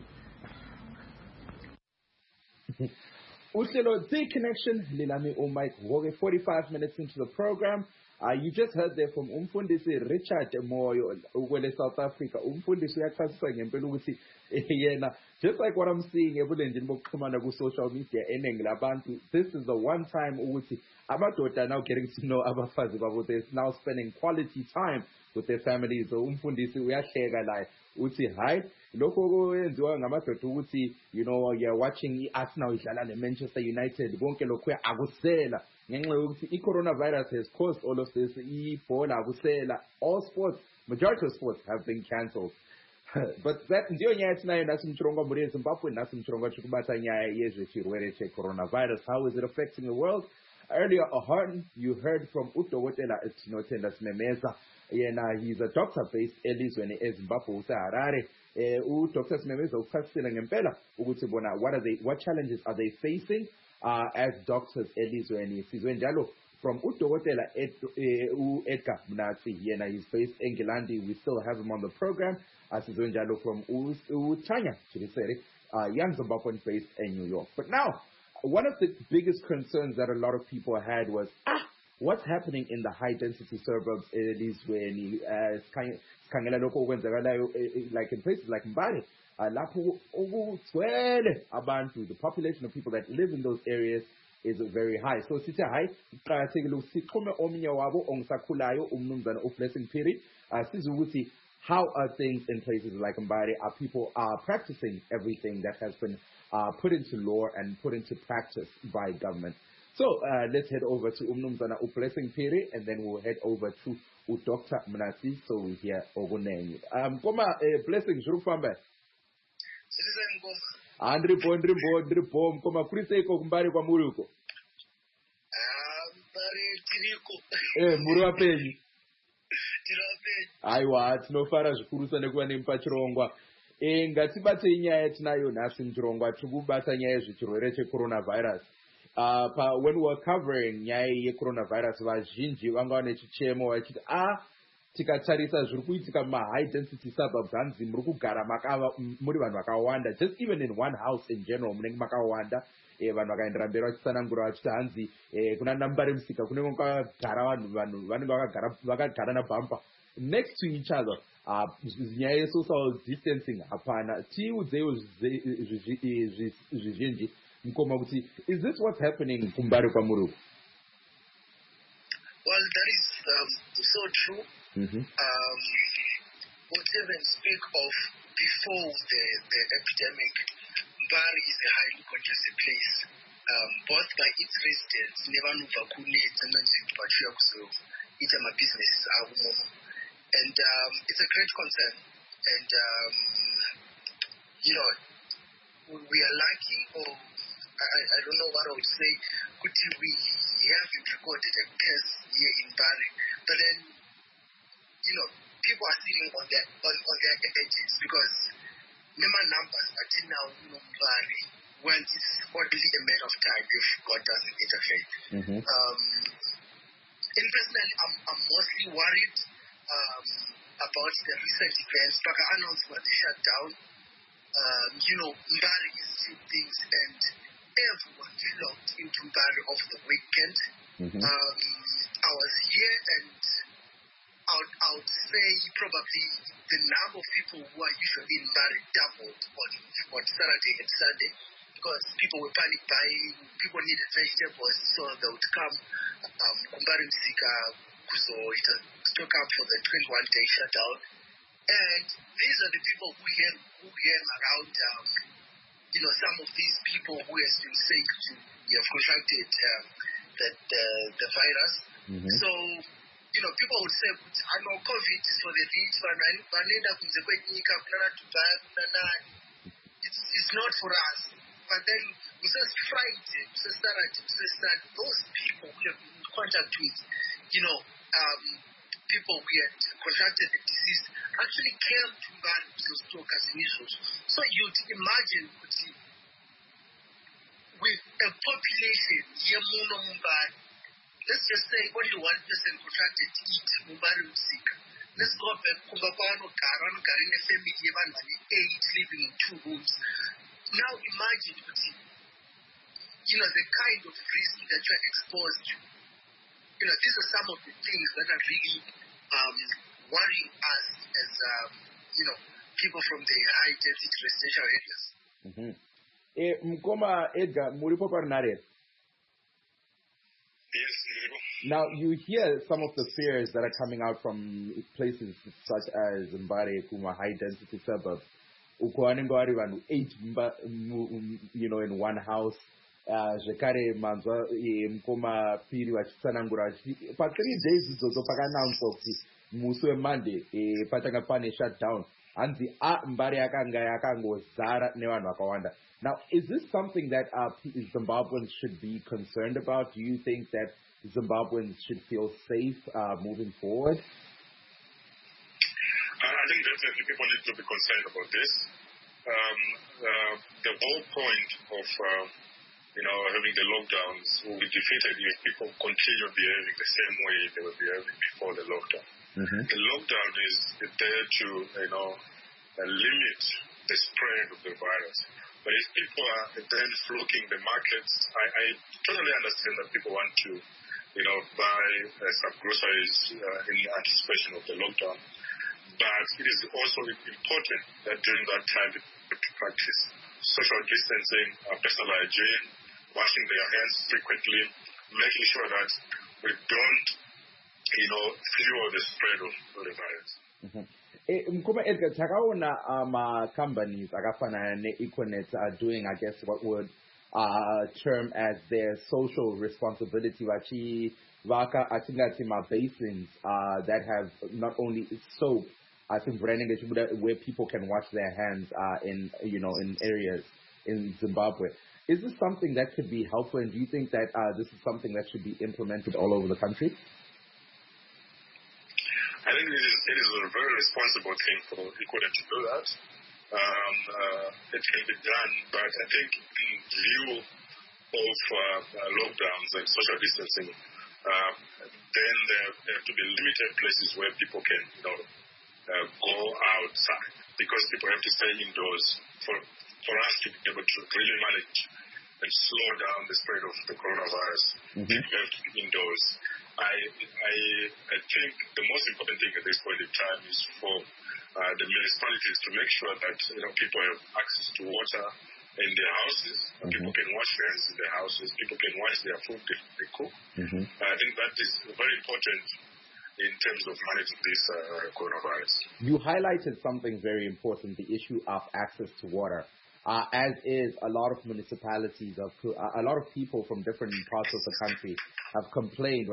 Uhlelo Connection Lilami Mike Woge, 45 minutes into the program. You just heard there from Umfundisi Richard Moyo ukwele South Africa. Umfundisi uyachasisa ngempela ukuthi yena, just like what I'm seeing ebulenjini bokuxhumana ku social media eningi labantu, this is the one time ukuthi amadoda are now getting to know abafazi babo. They're now spending quality time with their families. So Umfundisi uyahleka la uthi hayi lokho kwenziwa ngamadoda ukuthi you're watching Arsenal idlala neManchester United bonke lokho akusela ngenxa yokuthi i-coronavirus has caused all of this. Ibhola akusela, all sports, majority of sports have been cancelled. But that ndiyo nyaya tinayo nasimchirongwa muri eZimbabwe nasimchirongwa chikubata nyaya yezvechirwere coronavirus. How is it affecting the world? Earlier on, you heard from Udokotela Tinotenda Simemeza. Yena, he's a doctor based elizweni eZimbabwe useHarare. Dr. Simemeza uchasisela ngempela ukuthi bona what challenges are they facing as doctors elizweni. Sizwe njalo from Udokotela Edgar Mnatsi. Yena, he's based in Engilandi. We still have him on the program. Sizwe njalo from Uchanya Chiriseri, young Zimbabwean based in New York. But now, one of the biggest concerns that a lot of people had was, what's happening in the high-density suburbs elizweni? Sikhangela lokho okwenzakalayo like in places like Mbale, lapho ukugcwele abantu, the population of people that live in those areas is very high. So sithi hayi kuqakathekile ukuthi sixhume omunye wabo ongisakhulayo umnumzana uBlessing Phiri size ukuthi how are things in places like Mbale? Are people practicing everything that has been put into law and put into practice by government? So let's head over to Umnumzana Blessing Phiri, and then we'll head over to Dr. Mnatsi, so we hear Ogunenyi. Koma Blessing Jurufambe. Andri bom koma kuriseko kumbari kwa muruko. Mbari tiriko. Muri wapenyu. Aiwa, tinofara zvikuru sana kuva nemupachirongwa. Ngatibate inyaya tinayo nhasi muchirongwa tikubata nyaya yezvechirwere checoronavirus. When we were covering nyaya yecoronavirus, vazhinji vanga vane chichemo vachiti tikatarisa zviri kuitika high density suburbs hanzi muri kugara muri vanhu vakawanda, just even in one house in general munenge makawanda. Vanhu vakaendera mberi vachitsanangura vachiti hanzi kuna Nambare Musika kunenge kwakagara vanhu vanenge vakagara nabhampa next to each other. Nyaya yesocial distancing hapana. Tiudzeiwo zvizhinji mukoma kuti, is this what's happening kumbari kwamuri? Well, that is so true. What even speak of before the epidemic, Mbari is a highly congested place, both by its residents, nevanuva kune dzimwe nzvimbo vachiuya kuzoita mabusinesses avo, and it's a great concern. And we are lucky, or I don't know what I would say, we haven't recorded a case here in Mbari, but then people are sitting on their edges because number numbers until now Mbari, well, it's only a matter of time if God doesn't interfere. And personally, I'm mostly worried about the recent events. Baka announced about the shutdown. Mbari is seeing things, and everyone flocked into Mbari over the weekend. I was here, and I would say probably the number of people who are usually in Mbari doubled on Saturday and Sunday, because people were panic buying, people needed vegetables, so they would come Mbari Musika stock up for the 21-day shutdown. And these are the people who hang around some of these people who has been said to have contracted the virus. So, people would say, I know COVID is for the rich, it's not for us. but then says Friday, Saturday, those people we have been in contact with, people we had contracted the disease actually came to Mbari as measles. So you'd imagine with a population, let's just say only one person contracted it, Mbari Musika. Let's go back to in a family, 8 living in 2 rooms. Now imagine, the kind of risk that you are exposed to. These are some of the things that are really worrying us as, people from the high-density residential areas. Mkoma Edgar, Muripo Parnare. Yes, now, you hear some of the fears that are coming out from places such as Mbare, Kuma, high-density suburbs. Ukwanengwari vanhu 8 in one house. Zvekare manzwa Mkoma Piri vachitsanangura pa 3 days idzodzo pakanaunswa kuti musi weMonday patanga pane shutdown. Hanzi Mbare yakanga yakangozara nevanhu vakawanda. Now, is this something that Zimbabweans should be concerned about? Do you think that Zimbabweans should feel safe moving forward? I think definitely people need to be concerned about this. The whole point of having the lockdowns will be defeated if people continue behaving the same way they were behaving before the lockdown. The lockdown is there to limit the spread of the virus. But if people are then flocking the markets, I totally understand that people want to buy some groceries in anticipation of the lockdown. But it is also important that during that time to practice social distancing, personal hygiene, washing their hands frequently, making sure that we don't, fuel the spread of the virus. Mkoma Edgar, takaona companies akafana ne-Econet are doing, I guess, what would term as their social responsibility. Vaka atingati basins that have not only soap, I think where people can wash their hands in areas in Zimbabwe. Is this something that could be helpful, and do you think that this is something that should be implemented all over the country? I think it is a very responsible thing for Econet to do that. It can be done, but I think in view of lockdowns and social distancing, then there have to be limited places where people can go outside, because people have to stay indoors for us to be able to really manage and slow down the spread of the coronavirus. People have to be indoors. I think the most important thing at this point in time is for the municipalities to make sure that people have access to water in their houses. People can wash their hands in their houses. People can wash their food if they cook. I think that is very important in terms of managing this coronavirus. You highlighted something very important, the issue of access to water. As is a lot of municipalities, a lot of people from different parts of the country have complained.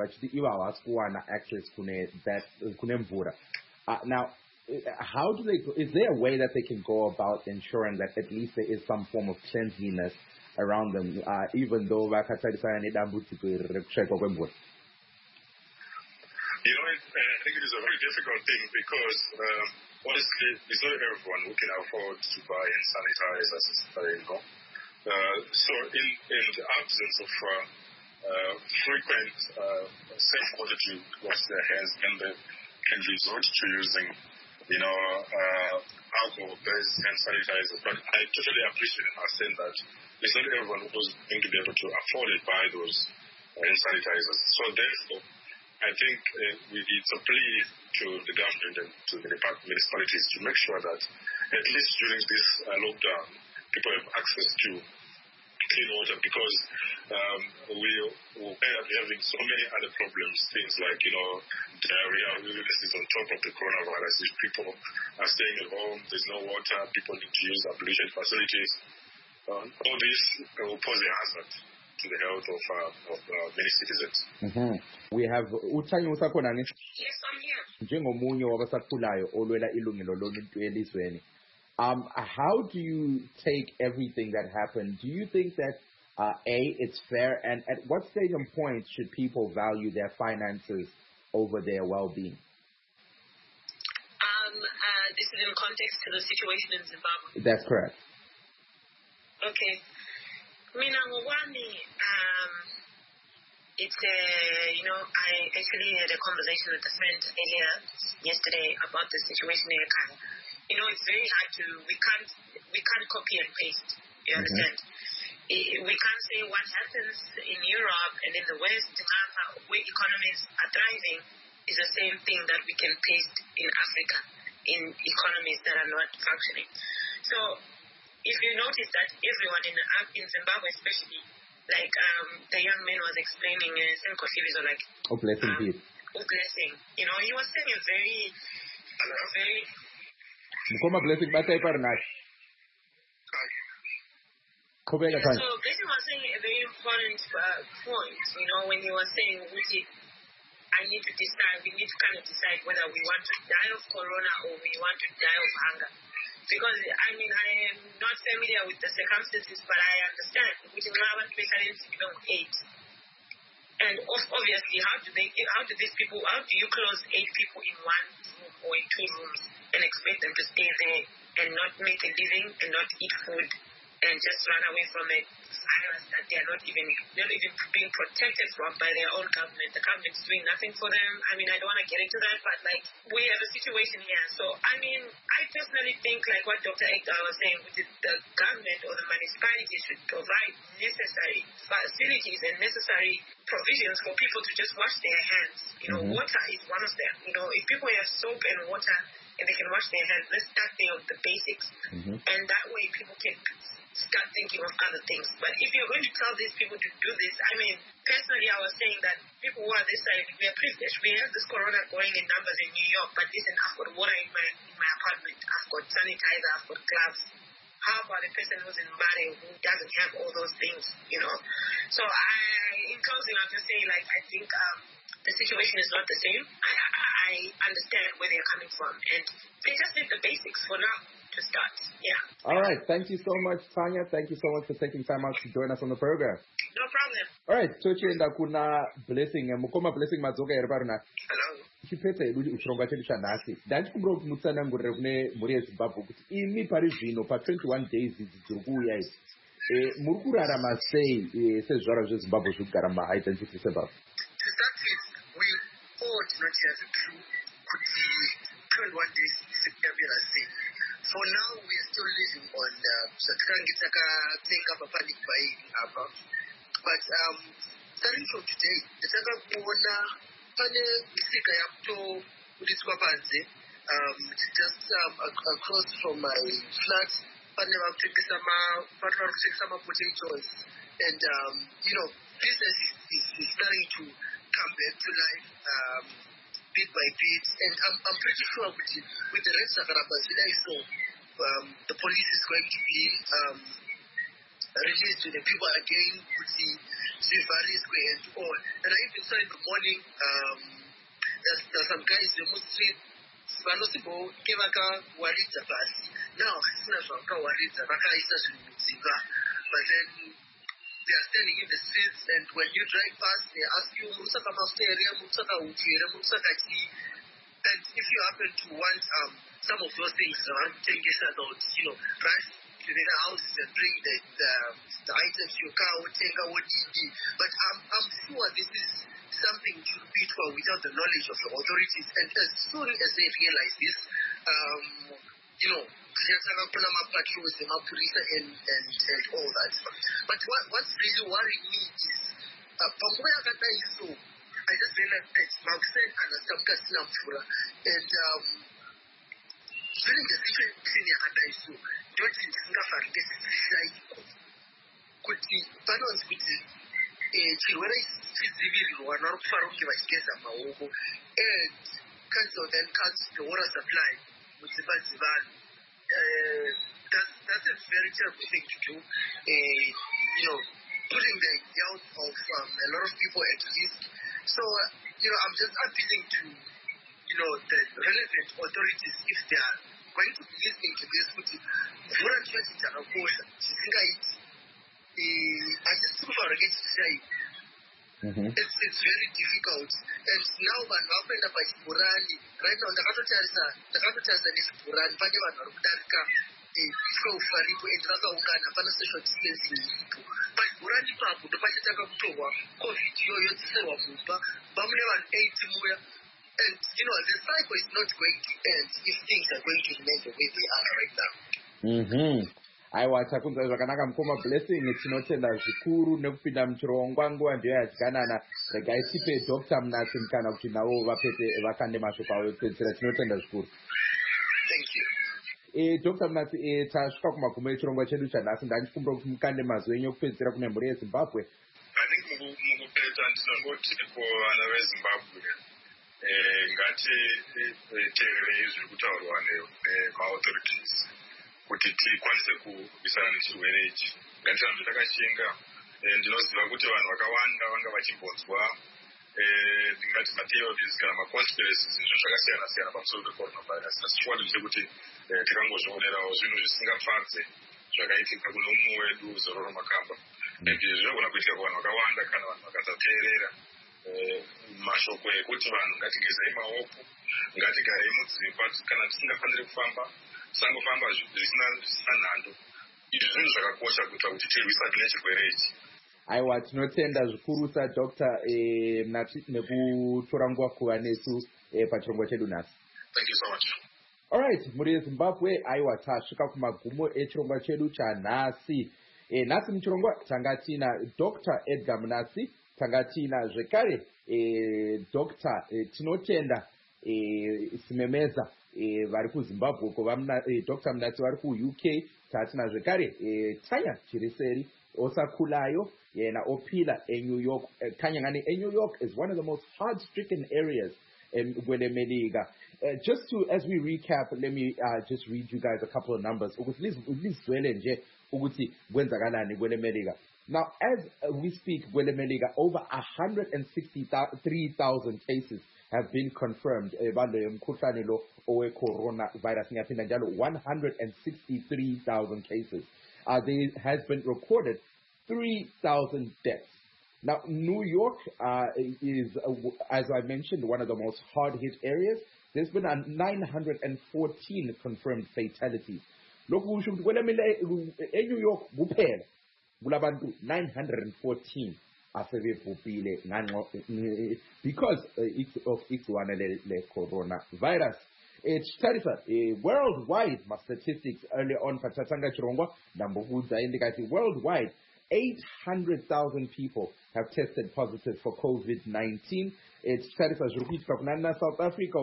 Now, how do they? Is there a way that they can go about ensuring that at least there is some form of cleanliness around them, even though I think it is a very difficult thing because honestly, it's not everyone who can afford to buy hand sanitizers, so in the absence of frequent safe water to wash their hands, then they can resort to using alcohol-based hand sanitizers. But I totally appreciate and understand that it's not everyone who's going to be able to afford it, buy those hand sanitizers. So therefore, I think it's a plea to the government and to the municipalities to make sure that at least during this lockdown, people have access to clean water, because we will end up having so many other problems, things like, diarrhea, this is on top of the coronavirus. If people are staying at home, there's no water, people need to use ablution facilities. All this will pose a hazard to the health of many citizens. We have Uthanyi Usakhona. Yes, I'm here. Njengomunye wabasakhulayo olwela ilungelo loluntu elizweni, How do you take everything that happened? Do you think that, it's fair? And at what stage and point should people value their finances over their well-being? This is in context to the situation in Zimbabwe. That's correct. Okay. Mina Ngwani, it's I actually had a conversation with a friend earlier yesterday about the situation in Kenya. It's very hard we can't copy and paste. You understand? We can't say what happens in Europe and in the West, where economies are thriving, is the same thing that we can paste in Africa, in economies that are not functioning. So, if you notice that everyone in Zimbabwe especially, like the young man was explaining, Blessing. He was saying a very Blessing, so Blessing was saying a very important point, when he was saying, we need to kind of decide whether we want to die of corona or we want to die of hunger. Because, I am not familiar with the circumstances, but I understand, which is why even 8. And obviously, how do you close 8 people in one room or in 2 rooms and expect them to stay there and not make a living and not eat food and just run away from a virus that they're not even being protected from by their own government? The government is doing nothing for them. I don't want to get into that, but we have a situation here. So, I personally think what Dr. Ekdal was saying, which is the government or the municipality should provide necessary facilities and necessary provisions for people to just wash their hands. Water is one of them. If people have soap and water and they can wash their hands, let's start there with the basics. And that way people can start thinking of other things. But if you're going to tell these people to do this, personally I was saying that people who are this side, we are privileged. We have this corona going in numbers in New York, but listen, I've got water in my apartment. I've got sanitizer, I've got gloves. How about a person who's in Mali who doesn't have all those things, So in closing, I'm just saying, I think the situation is not the same. I understand where they're coming from, and they just need the basics for now to start. Yeah. All right. Thank you so much, Tanya. Thank you so much for taking time out to join us on the program. No problem. All right. Tochienda kuna Blessing. Mukoma Blessing Madzoka Yerbaruna. Hello. Chipete uchirongwa chedu chanhasi ndachikumbira kuti mutsanangurire kune mhuri yezimbabwe kuti imi pari zvino pa21 days idzi dziri kuuya idzi muri kurarama sei sezvivara zvezimbabwe zviri kugara mumaidentity suburb? To start with, we all do not have a clue kuti 21 days isekunyambira sei. For now, we are still living on zvatikange takatenga papanic buying apa. But starting from today, ndatanga kuona pane misika yakutobuditswa panze, just across from my flat. Pane vakutengesa potatoes, and business is starting to come back to life bit by bit. And I'm pretty sure with the rest of so the police is going to be released to the people again with the Zivarisque and all. And I even saw in the morning there's some guys in the street vanosibo kevakawaridza pasi. Now hasina zvavakawaridza vakaisa zvinhu mudzimba, but then they are standing in the streets, and when you drive past they ask you murusaka mafutere, murusaka utere, murusaka chii. And if you happen to want some of those things, rush to the houses and bring the items to your car, but I'm sure this is something to be told without the knowledge of the authorities. And as soon as they realize this, patrols and and all that. But what's really worrying me is I just realized that Mausen and Samka Sinamfura, and during the situation yakadai so, don't think singafarike kuti panonzi kuti chirwere chidzivirirwa vari kufara kunge vachigeza maoko, and cancel then cuts the water supply mudzimba dzevanhu. That's a very terrible thing to do, putting the health of a lot of people at risk. So, I'm just appealing to, the relevant authorities, if they are going to be listening to this kuti mvura ndicho chinhu chakakosha chisingaiti hatisi kutaura ngechichai. It's very difficult. And now vanhu vakuenda pachibhurani right now ndakatotarisa nechibhurani pane vanhu vari kudarika kuitwa ufaripo and vakaungana hapana social distancing iripo pachibhurani ipapo ndopachatanga kutorwa covid iyoyo yodziserwa mumba vamune vanhu 8 muya. And the cycle is not going to end if things are going to remain the way they are right now. Aiwa, takunzwa zvakanaka mukoma Blessing. Tinotenda zvikuru nekupinda muchirongwa nguva ndiyo yadyanana. Regai tipe Dr. Mnatsi mukana kuti navo vakande mashoko avo ekupedzisira. Tinotenda zvikuru. Thank you. Dr. Mnatsi, tasvika kumagumo echirongwa chedu chanhasi. Ndachikumbira kuti mukande mazwi enyu ekupedzisira kune mhuri yeZimbabwe. Mukupedza ndinongoti kuvana veZimbabwe ngatiteererei zviri kutaurwa nemaauthorities kuti tikwanise kurwisana nechirwere ichi. Ngatirambe takashinga. Ndinoziva kuti vanhu vakawanda vanga vachimbonzwa ndingati matheories kana maconspiracies zvinhu zvakasiyana-siyana pamusoro pecoronavirus. Asi chikwadi chekuti tikangozvionerawo zvinhu zvisingafadze zvakaitika kuno mumwe wedu Zororo Makamba. Zvinogona kuitika kuvanhu vakawanda kana vanhu vakasateerera mashoko ekuti vanhu ngatigezei maoko, ngatigarei mudzimba, kana tisingafaniri kufamba tisangofamba zvisina nhando. Izvi zvinhu zvakakosha kuitira kuti tirwisane nechirwere ichi. Aiwa, tinotenda zvikuru Dr. Mnatsi nekutora nguva kuva nesu pachirongwa chedu nhasi. Thank you so much. Alright, muri yeZimbabwe, aiwa, tasvika kumagumo echirongwa chedu chanhasi. Nhasi muchirongwa tanga tina Dr. Edgar Mnatsi, tanga tina zvekare Dr. Tinotenda Simemeza vari kuZimbabwe kuva Dr. Mnatsi vari kuUK. Tatina zvekare Tanya Chiriseri Osakulayo yena opila eNew York. Kanyangani eNew York is one of the most hard-stricken areas in Gwelemelika. Just to, as we recap, let me just read you guys a couple of numbers. Now, as we speak, Gwelemelika, over 163,000 cases have been confirmed. 163,000 cases. There has been recorded 3,000 deaths. Now, New York is, as I mentioned, one of the most hard-hit areas. There's been 914 confirmed fatalities. Look, in New York, 914 because of coronavirus. Worldwide, my statistics earlier on, worldwide, 800,000 people have tested positive for COVID-19. It's South Africa,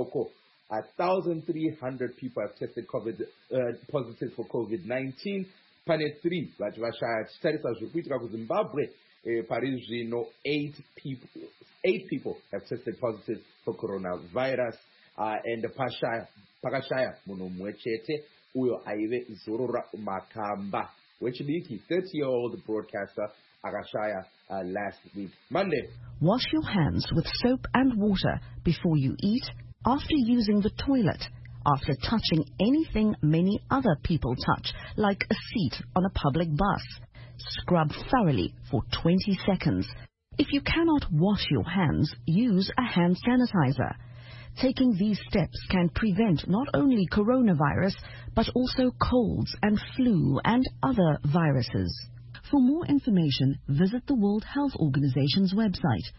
1,300 people have tested positive for COVID-19. Pane 3, Zimbabwe, Parisino, 8 people have tested positive for coronavirus. And Pakashaya, Munomwechete, Uyo Aive Zorora Makamba, which leads 30-year-old broadcaster Akashaya last week. Monday. Wash your hands with soap and water before you eat, after using the toilet, after touching anything many other people touch, like a seat on a public bus. Scrub thoroughly for 20 seconds. If you cannot wash your hands, use a hand sanitizer. Taking these steps can prevent not only coronavirus, but also colds and flu and other viruses. For more information, visit the World Health Organization's website,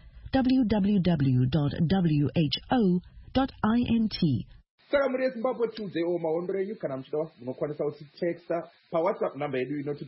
www.who.int. Saka muri Zimbabwe Tuesday o maondo renyu kana mchida munokwanisa kuti texta pa WhatsApp number yedu inoti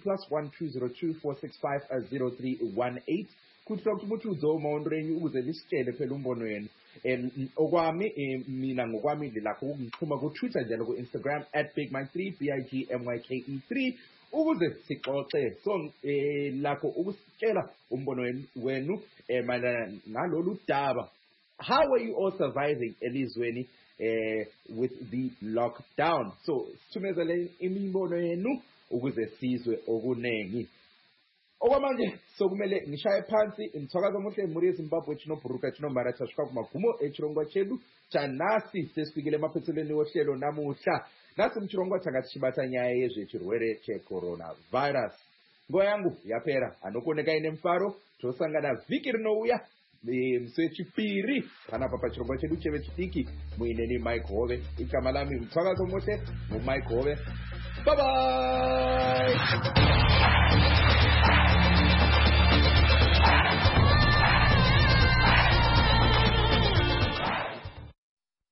+12024650318 kuti mutudze o maondo renyu uze misitele phela umbono yenu. Okwami mina ngokwami lilakho ukungixhuma ku Twitter njalo ku Instagram @bigmike3 BIGMYKE3 ukuze sixoxe lakho ukusitshela umbono wenu mayelana nalolu daba. How are you all surviving elizweni with the lockdown? So sithumezele imibono yenu ukuze sizwe okunengi. okwamanje sokumele ngishaye phansi imthwakazo omuhle muri eZimbabwe chinobhuruka chinomara tasvika kumagumo echirongwa chedu chanhasi tesifikile mapetseleni wohlelo namuhla nasi muchirongwa tanga tichibata nyaya yezvechirwere checoronavirus. Nguva yangu yapera, anokuoneka ine mufaro tosangana vhiki rinouya musi wechipiri panapa pachirongwa chedu cheve chidiki muineni Mike Hove. Igama lami mthwakazo muhle muMike Hove. Bye bye.